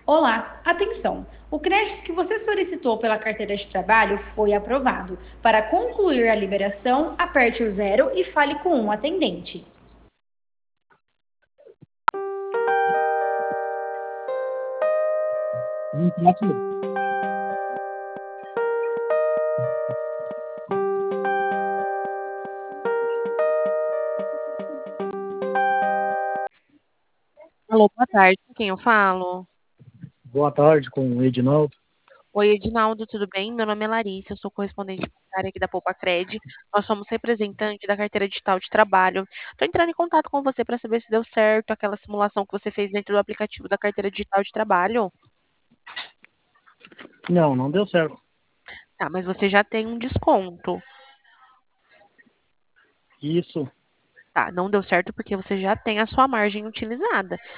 Olá, atenção! O crédito que você solicitou pela carteira de trabalho foi aprovado. Para concluir a liberação, aperte o zero e fale com um atendente. Alô, boa tarde. Com quem eu falo? Boa tarde, com o Edinaldo. Oi, Edinaldo, tudo bem? Meu nome é Larissa, eu sou correspondente bancária aqui da Poupacred. Nós somos representante da carteira digital de trabalho. Estou entrando em contato com você para saber se deu certo aquela simulação que você fez dentro do aplicativo da carteira digital de trabalho. Não, não deu certo. Tá, mas você já tem um desconto. Isso. Tá, não deu certo porque você já tem a sua margem utilizada.